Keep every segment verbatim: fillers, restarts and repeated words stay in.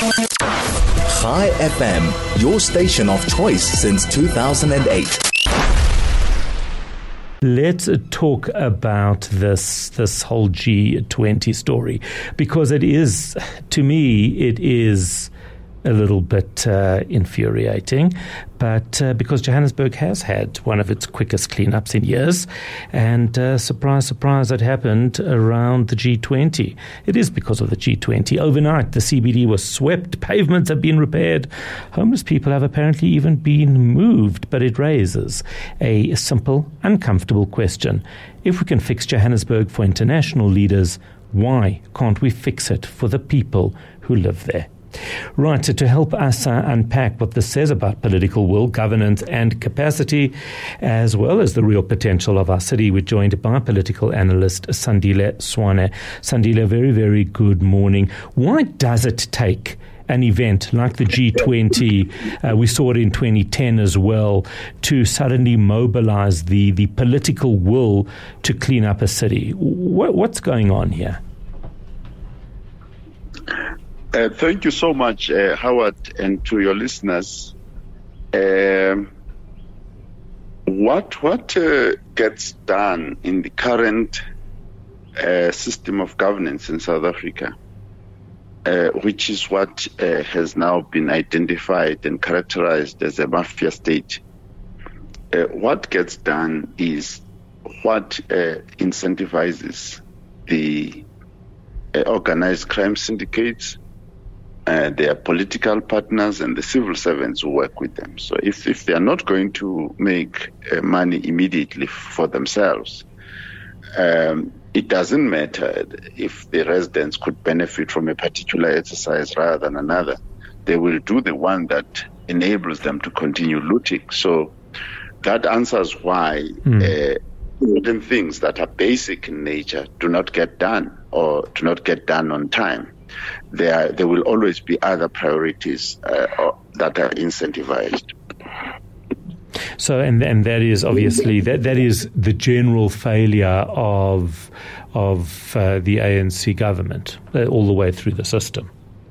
Chai F M, your station of choice since two thousand eight. Let's talk about this this whole G twenty story, because it is, to me, it is a little bit uh, infuriating, but uh, because Johannesburg has had one of its quickest cleanups in years, and uh, surprise, surprise, it happened around the G twenty. It is because of the G twenty. Overnight, the C B D was swept, pavements have been repaired, homeless people have apparently even been moved, but it raises a simple, uncomfortable question. If we can fix Johannesburg for international leaders, why can't we fix it for the people who live there? Right, so to help us uh, unpack what this says about political will, governance and capacity, as well as the real potential of our city, we're joined by political analyst Sandile Swane. Sandile, very, very good morning. Why does it take an event like the G twenty, uh, we saw it in twenty ten as well, to suddenly mobilize the, the political will to clean up a city? What, what's going on here? Uh, thank you so much, uh, Howard, and to your listeners. Uh, what what uh, gets done in the current uh, system of governance in South Africa, uh, which is what uh, has now been identified and characterized as a mafia state, uh, what gets done is what uh, incentivizes the uh, organized crime syndicates, Uh, their political partners and the civil servants who work with them. So if, if they are not going to make uh, money immediately for themselves, um, it doesn't matter if the residents could benefit from a particular exercise rather than another. They will do the one that enables them to continue looting. So that answers why mm. uh, certain things that are basic in nature do not get done or do not get done on time. There, there will always be other priorities uh, that are incentivized. So, and and that is obviously that that is the general failure of of uh, the A N C government uh, all the way through the system.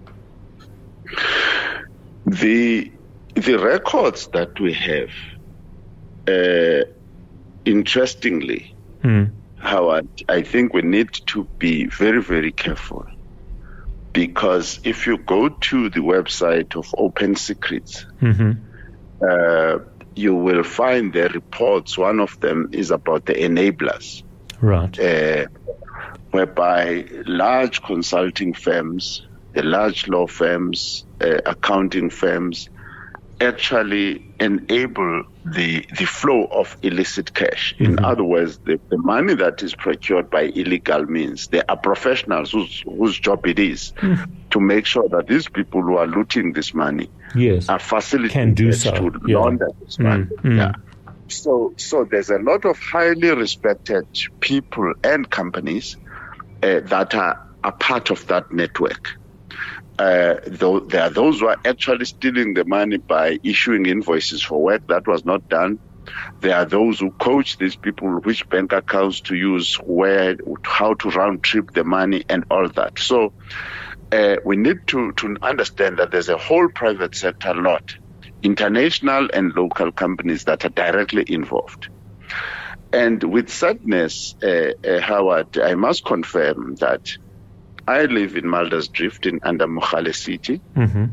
The the records that we have, uh, interestingly, hmm. Howard, I think we need to be very, very careful. Because if you go to the website of Open Secrets, mm-hmm. uh, you will find their reports. One of them is about the enablers, right? Uh, whereby large consulting firms, the large law firms, uh, accounting firms, actually enable the the flow of illicit cash. Mm-hmm. In other words, the, the money that is procured by illegal means, there are professionals whose, whose job it is mm-hmm. to make sure that these people who are looting this money yes. are facilitated Can do so. to yeah. launder this money. Mm-hmm. Yeah. So, so there's a lot of highly respected people and companies uh, that are a part of that network. Uh, though there are those who are actually stealing the money by issuing invoices for work that was not done. There are those who coach these people which bank accounts to use, where, how to round trip the money and all that. So uh, we need to, to understand that there's a whole private sector lot, international and local companies that are directly involved. And with sadness, uh, uh, Howard, I must confirm that I live in Muldersdrift in under Mogale City. Mm-hmm.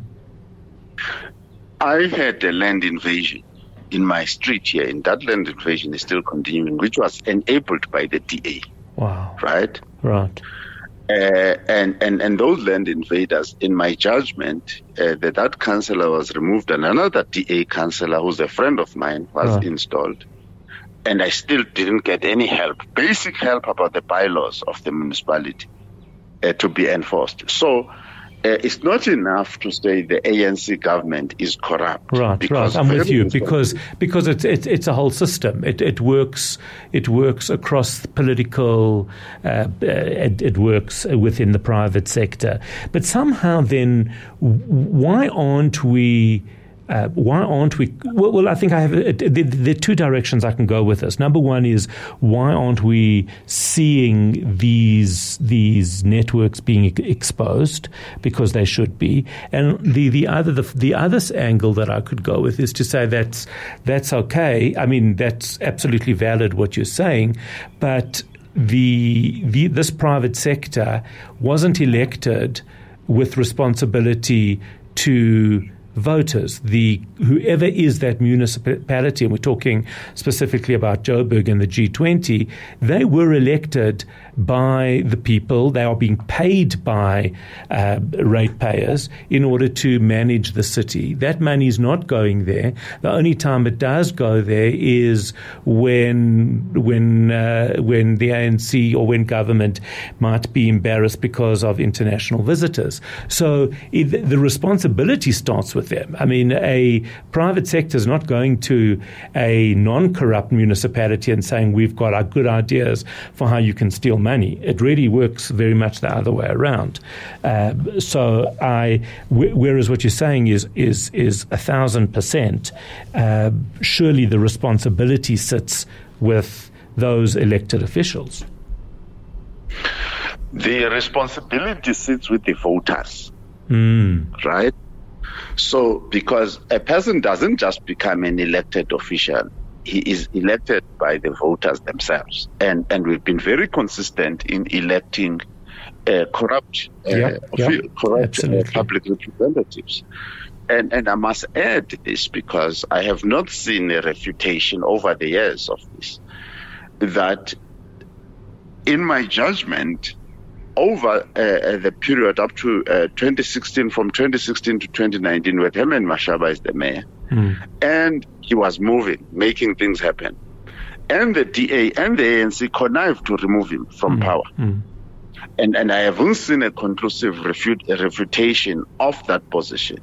I had a land invasion in my street here, and that land invasion is still continuing, which was enabled by the D A. Wow. Right? Right. Uh, and, and, and those land invaders, in my judgment, uh, that that councillor was removed and another D A councillor, who's a friend of mine, was right. installed. And I still didn't get any help, basic help about the bylaws of the municipality. Uh, to be enforced. So uh, it's not enough to say the A N C government is corrupt. Right, right. I'm with you because because it's it's, it's a whole system. It it works it works across the political. Uh, it, it works within the private sector. But somehow, then, why aren't we uh, why aren't we? Well, well, I think I have. Uh, there, there are two directions I can go with this. Number one is why aren't we seeing these these networks being exposed, because they should be? And the the other the, the other angle that I could go with is to say that's that's okay. I mean, that's absolutely valid what you're saying, but the the this private sector wasn't elected with responsibility to voters. The whoever is that municipality, and we're talking specifically about Joburg and the G twenty, they were elected by the people. They are being paid by uh, ratepayers in order to manage the city. That money is not going there. The only time it does go there is when when uh, when the A N C or when government might be embarrassed because of international visitors. So it, the responsibility starts with them. I mean, a private sector is not going to a non-corrupt municipality and saying we've got our good ideas for how you can steal money. It really works very much the other way around. Uh, so I, w- whereas what you're saying is is is a thousand percent. Uh, surely the responsibility sits with those elected officials. The responsibility sits with the voters, mm. right? So, because a person doesn't just become an elected official, he is elected by the voters themselves. And and we've been very consistent in electing uh, corrupt, uh, yep, yep, corrupt uh, public representatives. And, and I must add this because I have not seen a refutation over the years of this, that in my judgment, over uh, the period up to uh, twenty sixteen, from twenty sixteen to twenty nineteen, where Herman Mashaba is the mayor, mm. and he was moving, making things happen. And the D A and the A N C connived to remove him from mm. power. Mm. And and I haven't seen a conclusive refute, a refutation of that position.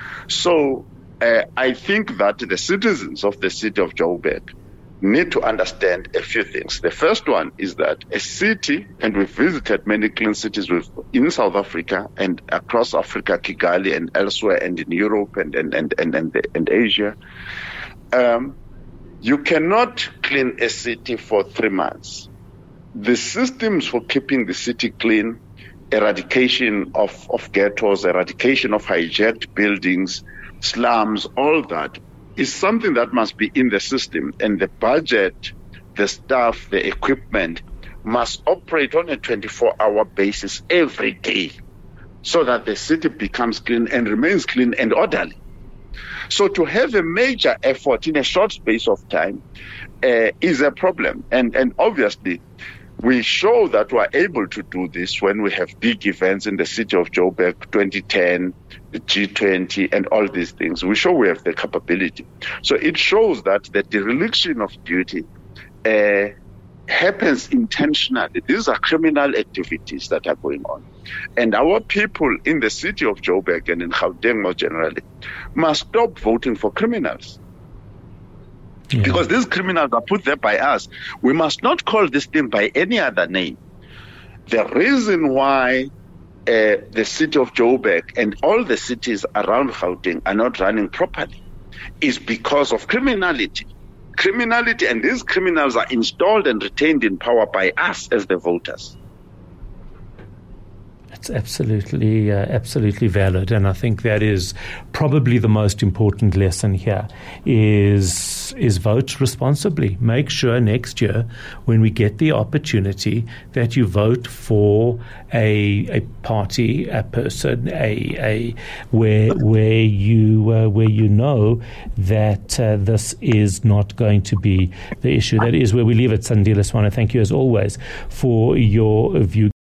So uh, I think that the citizens of the city of Joburg need to understand a few things. The first one is that a city, and we've visited many clean cities with, in South Africa and across Africa, Kigali and elsewhere, and in Europe and and and and, and, and Asia. Um, you cannot clean a city for three months. The systems for keeping the city clean, eradication of, of ghettos, eradication of hijacked buildings, slums, all that, is something that must be in the system, and the budget, the staff, the equipment must operate on a twenty-four hour basis every day so that the city becomes clean and remains clean and orderly. So to have a major effort in a short space of time uh, is a problem. And, and obviously, we show that we're able to do this when we have big events in the city of Joburg, twenty ten, the G twenty, and all these things. We show we have the capability. So it shows that the dereliction of duty uh, happens intentionally. These are criminal activities that are going on. And our people in the city of Joburg and in Gauteng more generally must stop voting for criminals. Yeah. Because these criminals are put there by us. We must not call this thing by any other name. The reason why uh, the city of Joburg and all the cities around Gauteng are not running properly is because of criminality. Criminality, and these criminals are installed and retained in power by us as the voters. It's absolutely, uh, absolutely valid, and I think that is probably the most important lesson here: is is vote responsibly. Make sure next year, when we get the opportunity, that you vote for a a party, a person, a a where where you uh, where you know that uh, this is not going to be the issue. That is where we leave it. Sandile Swana, thank you as always for your view.